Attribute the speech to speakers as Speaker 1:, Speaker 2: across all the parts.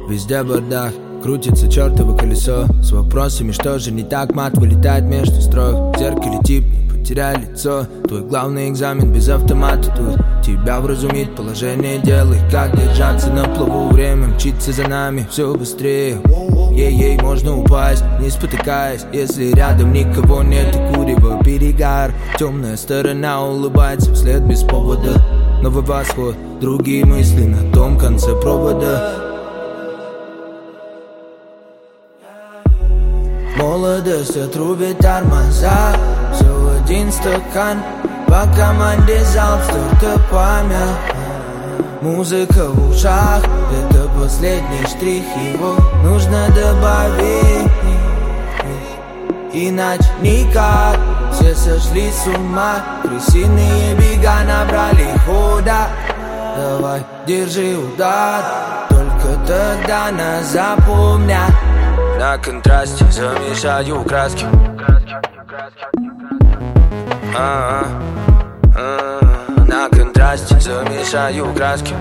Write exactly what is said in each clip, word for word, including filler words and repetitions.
Speaker 1: Везде бардак, крутится чертово колесо с вопросами, что же не так. Мат вылетает между строк. В зеркале тип, не потеряй лицо. Твой главный экзамен без автомата тут. Тебя вразумит положение дел и как держаться на плаву. Время мчится за нами все быстрее. Ей-ей, можно упасть, не спотыкаясь, если рядом никого нет и курева перегар. Темная сторона улыбается вслед без повода. Новый восход, другие мысли на том конце провода. Молодость отрубит тормоза. Все в один стакан. По команде залп, столько память. Музыка в ушах, это последний штрих, его нужно добавить. Иначе никак, все сошли с ума. Крысиные бега набрали хода. Давай, держи удар, только тогда нас запомнят. На контрасте замешаю краски. А-а-а. На контрасте замешаю краски.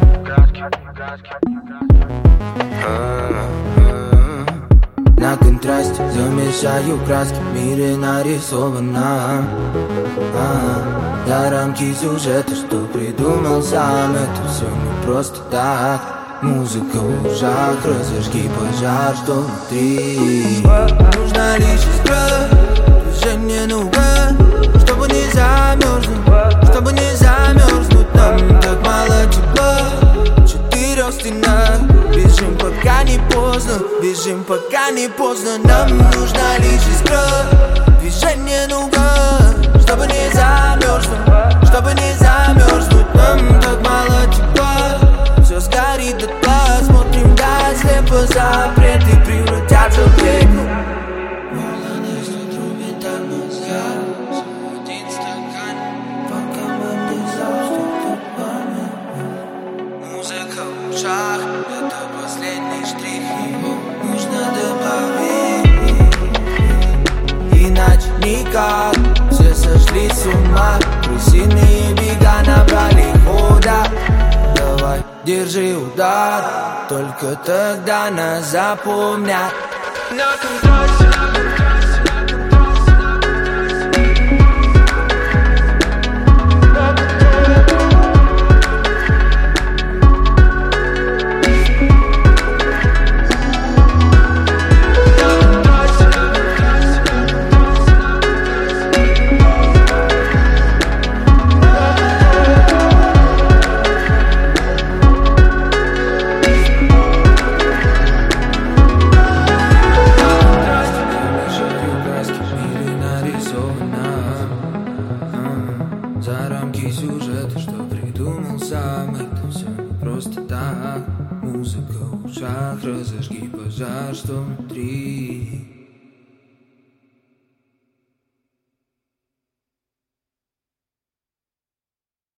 Speaker 1: На контрасте замешаю краски. В мире нарисовано за рамки сюжета, что придумал сам. Это все не просто так. Музыка в ушах, разожги пожар, что внутри. Нужна лишь искра, движение нужно, чтобы не замерзнуть, чтобы не замерзнуть. Нам так мало тепла, в четырех стенах. Бежим, пока не поздно, бежим, пока не поздно. Нам нужна лишь искра, движение нужно, чтобы не замерзнуть, чтобы не замерзнуть. Нам так мало тепла, все сгорит дотла. Смотрим да слепо, запреты превратятся в реку. Молодость отрубит тормоза. Один стакан, по команде залп, столько память. Музыка в ушах, это последний штрих, его нужно добавить. Иначе никак, все сошли с ума. Крысиные бега набрали хода. Давай, держи удар, только тогда нас запомнят. На контрасте. За рамки сюжета, что придумал сам. Это все не просто так. Музыка в ушах, разожги пожар, что внутри.